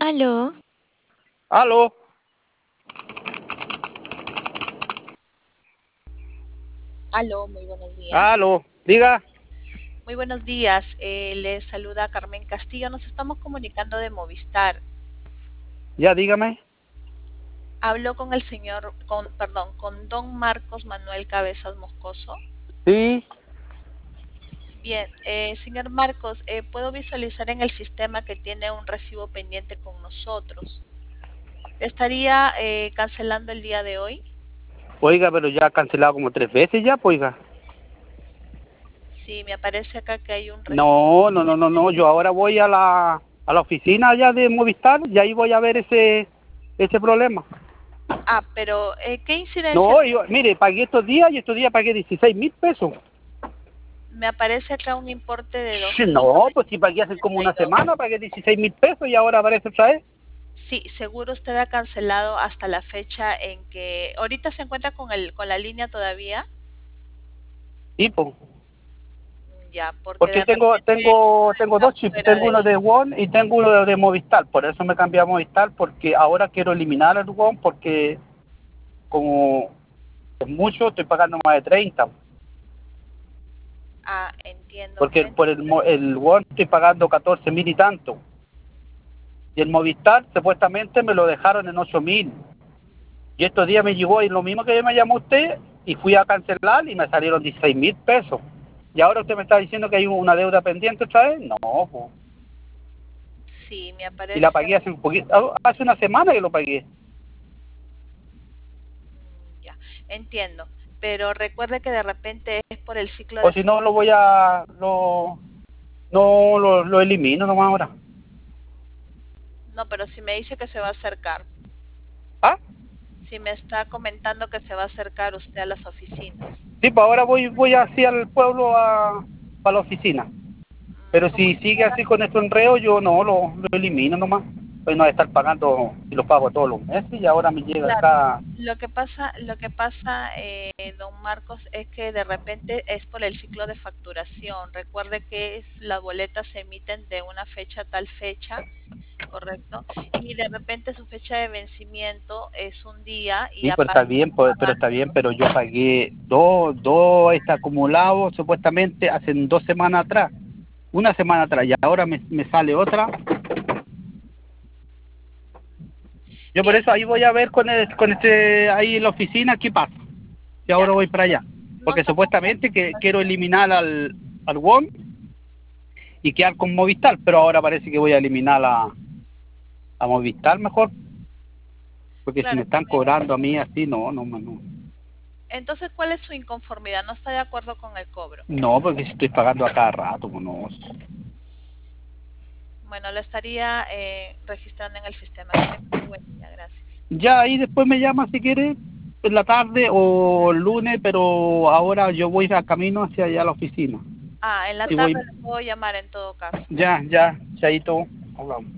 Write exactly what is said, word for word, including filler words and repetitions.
Aló, Aló, Aló, muy buenos días. aló, diga. Muy buenos días. Eh, les saluda Carmen Castillo. Nos estamos comunicando de Movistar. Ya, dígame. Hablo con el señor, con, perdón, con don Marcos Manuel Cabezas Moscoso. Sí, Bien, eh, señor Marcos, eh, puedo visualizar en el sistema que tiene un recibo pendiente con nosotros. ¿Estaría eh, cancelando el día de hoy? oiga, pero ya ha cancelado como tres veces ya, pues, oiga. Sí, me aparece acá que hay un recibo. No, no, no, no, no, yo ahora voy a la, a la oficina ya de Movistar y ahí voy a ver ese, ese problema. Ah, pero eh, ¿qué incidencia? No, yo, mire, pagué estos días y estos días pagué dieciséis mil pesos. Me aparece acá un importe de dos Sí, mil no, pues sí pagué hace como novecientos setenta y una dos. semana, pagué dieciséis mil pesos y ahora aparece otra vez. Sí, seguro usted ha cancelado hasta la fecha en que ahorita se encuentra con el con la línea todavía. Sí, pues. Mm, Ya, porque Porque de tengo repente tengo tengo está dos chips, fuera tengo uno de. de One y tengo uno de, de Movistar, por eso me cambié a Movistar, porque ahora quiero eliminar el One porque como es mucho, estoy pagando más de treinta, Ah, entiendo. porque el- por el, mo- Entonces, el One estoy pagando catorce mil y tanto, y el Movistar supuestamente me lo dejaron en ocho mil, y estos días me llegó y lo mismo que me llamó usted, y fui a cancelar y me salieron dieciséis mil pesos, y ahora usted me está diciendo que hay una deuda pendiente otra vez, no, pues. sí, me Y la aparece. pagué hace un poquito, hace una semana que lo pagué. mm, Ya, entiendo. Pero recuerde que de repente es por el ciclo O de. si no, lo voy a, lo, no, lo, lo elimino nomás ahora. No, pero si me dice que se va a acercar. ¿Ah? Si me está comentando que se va a acercar usted a las oficinas. Sí, pues ahora voy, voy hacia el pueblo a, a la oficina. Mm, Pero ¿Cómo si se sigue llama? así con este enreo, yo no, lo, lo elimino nomás. Pues no voy a estar pagando, y lo pago todos los meses, y ahora me llega Claro, acá. lo que pasa, lo que pasa, eh, don Marcos, es que de repente es por el ciclo de facturación. Recuerde que es- las boletas se emiten de una fecha a tal fecha, ¿correcto? Y de repente su fecha de vencimiento es un día y Sí, pero está aparte bien, pues, pero está bien, pero yo pagué dos, dos está acumulado supuestamente hace dos semanas atrás, una semana atrás, y ahora me, me sale otra. Yo por bien, eso ahí voy a ver con, el, con este, ahí en la oficina qué pasa. Y ya, ahora voy para allá. no Porque estamos supuestamente que quiero eliminar al, al One y quedar con Movistar, pero ahora parece que voy a eliminar a, a Movistar mejor. Porque si claro. me están cobrando a mí así, no, no, no. Entonces, ¿cuál es su inconformidad? ¿No está de acuerdo con el cobro? No, porque si estoy pagando a cada rato, pues no. Bueno, lo estaría eh, registrando en el sistema. Que tenga muy buen día, gracias. Ya ahí después me llama si quiere, en la tarde o el lunes, pero ahora yo voy a camino hacia allá a la oficina. Ah, en la Si tarde voy, le puedo llamar en todo caso. ya, ya, chaito, hablamos.